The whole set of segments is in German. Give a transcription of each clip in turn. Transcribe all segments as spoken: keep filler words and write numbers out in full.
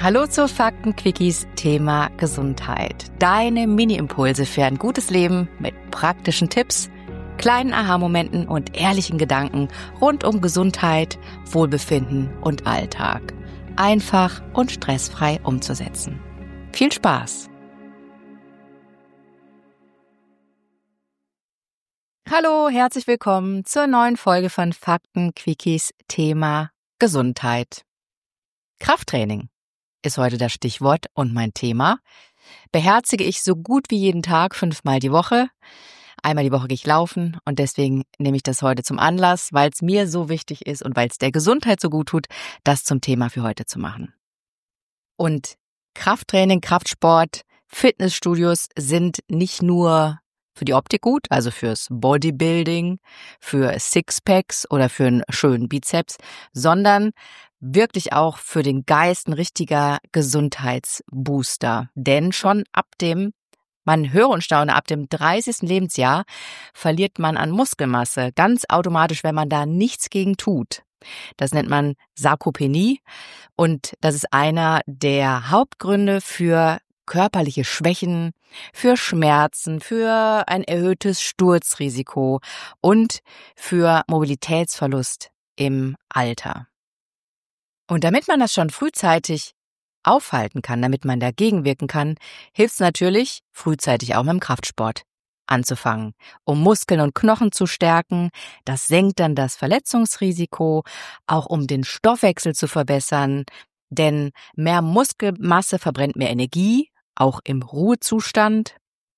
Hallo zu Fakten-Quickies Thema Gesundheit. Deine Mini-Impulse für ein gutes Leben mit praktischen Tipps, kleinen Aha-Momenten und ehrlichen Gedanken rund um Gesundheit, Wohlbefinden und Alltag. Einfach und stressfrei umzusetzen. Viel Spaß! Hallo, herzlich willkommen zur neuen Folge von Fakten-Quickies Thema Gesundheit. Krafttraining ist heute das Stichwort und mein Thema. Beherzige ich so gut wie jeden Tag fünfmal die Woche. Einmal die Woche gehe ich laufen und deswegen nehme ich das heute zum Anlass, weil es mir so wichtig ist und weil es der Gesundheit so gut tut, das zum Thema für heute zu machen. Und Krafttraining, Kraftsport, Fitnessstudios sind nicht nur für die Optik gut, also fürs Bodybuilding, für Sixpacks oder für einen schönen Bizeps, sondern wirklich auch für den Geist ein richtiger Gesundheitsbooster. Denn schon ab dem, man höre und staune, ab dem dreißigsten Lebensjahr verliert man an Muskelmasse, ganz automatisch, wenn man da nichts gegen tut. Das nennt man Sarkopenie und das ist einer der Hauptgründe für körperliche Schwächen, für Schmerzen, für ein erhöhtes Sturzrisiko und für Mobilitätsverlust im Alter. Und damit man das schon frühzeitig aufhalten kann, damit man dagegen wirken kann, hilft es natürlich, frühzeitig auch mit dem Kraftsport anzufangen, um Muskeln und Knochen zu stärken. Das senkt dann das Verletzungsrisiko, auch um den Stoffwechsel zu verbessern, denn mehr Muskelmasse verbrennt mehr Energie, auch im Ruhezustand.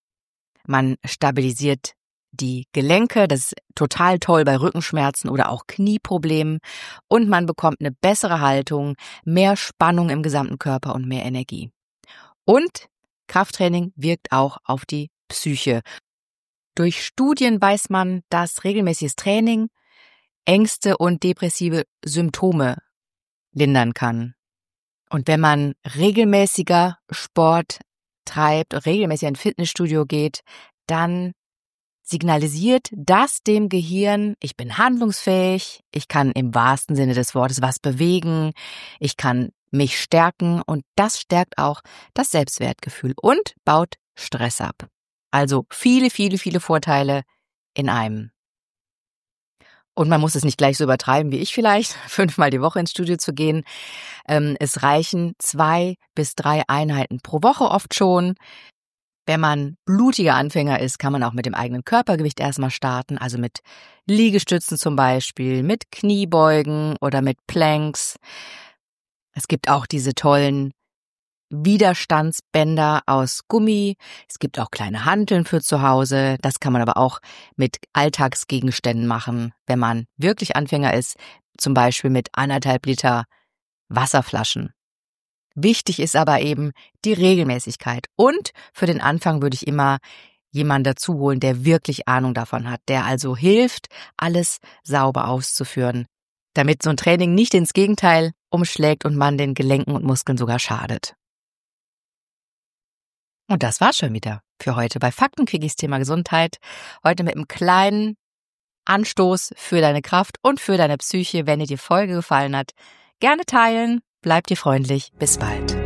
Man stabilisiert die Gelenke, das ist total toll bei Rückenschmerzen oder auch Knieproblemen und man bekommt eine bessere Haltung, mehr Spannung im gesamten Körper und mehr Energie. Und Krafttraining wirkt auch auf die Psyche. Durch Studien weiß man, dass regelmäßiges Training Ängste und depressive Symptome lindern kann. Und wenn man regelmäßiger Sport treibt, regelmäßig ins Fitnessstudio geht, dann signalisiert das dem Gehirn, ich bin handlungsfähig, ich kann im wahrsten Sinne des Wortes was bewegen, ich kann mich stärken und das stärkt auch das Selbstwertgefühl und baut Stress ab. Also viele, viele, viele Vorteile in einem. Und man muss es nicht gleich so übertreiben wie ich vielleicht, fünfmal die Woche ins Studio zu gehen. Ähm, es reichen zwei bis drei Einheiten pro Woche oft schon. Wenn man blutiger Anfänger ist, kann man auch mit dem eigenen Körpergewicht erstmal starten, also mit Liegestützen zum Beispiel, mit Kniebeugen oder mit Planks. Es gibt auch diese tollen Widerstandsbänder aus Gummi. Es gibt auch kleine Hanteln für zu Hause. Das kann man aber auch mit Alltagsgegenständen machen, wenn man wirklich Anfänger ist, zum Beispiel mit anderthalb Liter Wasserflaschen. Wichtig ist aber eben die Regelmäßigkeit. Und für den Anfang würde ich immer jemanden dazu holen, der wirklich Ahnung davon hat, der also hilft, alles sauber auszuführen, damit so ein Training nicht ins Gegenteil umschlägt und man den Gelenken und Muskeln sogar schadet. Und das war's schon wieder für heute bei Fakten-Quickies Thema Gesundheit. Heute mit einem kleinen Anstoß für deine Kraft und für deine Psyche. Wenn dir die Folge gefallen hat, gerne teilen. Bleib dir freundlich. Bis bald.